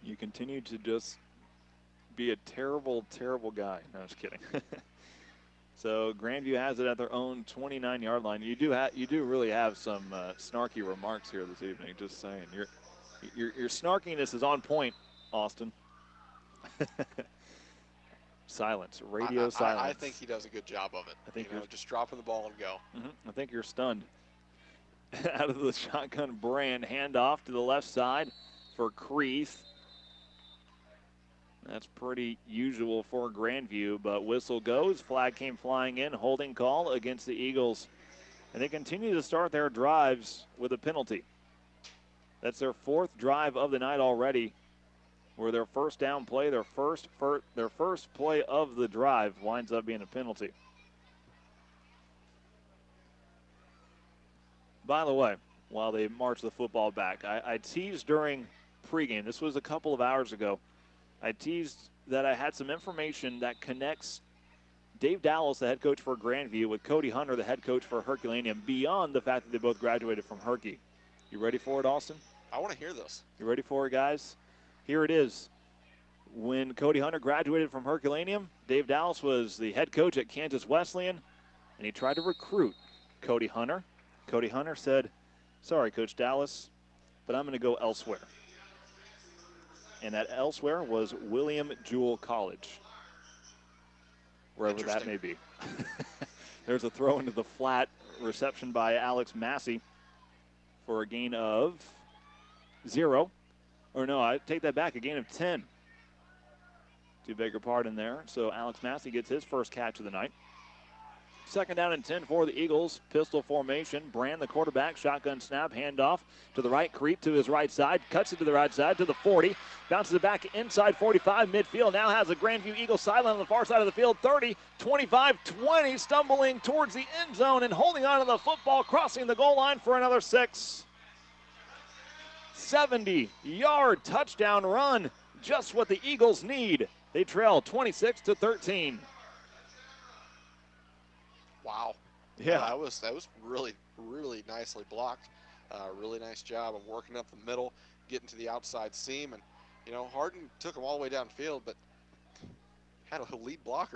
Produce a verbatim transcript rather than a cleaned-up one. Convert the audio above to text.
You continue to just be a terrible, terrible guy. No, I'm just kidding. So Grandview has it at their own twenty-nine yard line. You do have, you do really have some uh, snarky remarks here this evening. Just saying, your your your snarkiness is on point, Austin. Silence, radio I, I, I silence. think he does a good job of it. I think you you're. know, just dropping the ball and go. Mm-hmm, I think you're stunned. Out of the shotgun, Brand handoff to the left side for Creeth. That's pretty usual for Grandview, but whistle goes. Flag came flying in. Holding call against the Eagles. And they continue to start their drives with a penalty. That's their fourth drive of the night already, where their first down play, their first, fir- their first play of the drive winds up being a penalty. By the way, while they march the football back, I, I teased during pregame, this was a couple of hours ago, I teased that I had some information that connects Dave Dallas, the head coach for Grandview, with Cody Hunter, the head coach for Herculaneum, beyond the fact that they both graduated from Herky. You ready for it, Austin? I want to hear this. You ready for it, guys? Here it is. When Cody Hunter graduated from Herculaneum, Dave Dallas was the head coach at Kansas Wesleyan, and he tried to recruit Cody Hunter. Cody Hunter said, sorry, Coach Dallas, but I'm going to go elsewhere. And that elsewhere was William Jewell College, wherever that may be. There's a throw into the flat, reception by Alex Massey for a gain of zero. Or no, I take that back, a gain of ten. Do beg your pardon there. So Alex Massey gets his first catch of the night. Second down and ten for the Eagles. Pistol formation. Brand, the quarterback. Shotgun snap. Handoff to the right. Creep to his right side. Cuts it to the right side to the forty. Bounces it back inside forty-five. Midfield. Now has a Grandview Eagles sideline on the far side of the field. thirty, twenty-five, twenty. Stumbling towards the end zone and holding on to the football. Crossing the goal line for another six. seventy yard touchdown run. Just what the Eagles need. They trail twenty-six to thirteen. Wow. Yeah. Uh, that was that was really, really nicely blocked. Uh, really nice job of working up the middle, getting to the outside seam. And, you know, Hardin took him all the way downfield, but had a lead blocker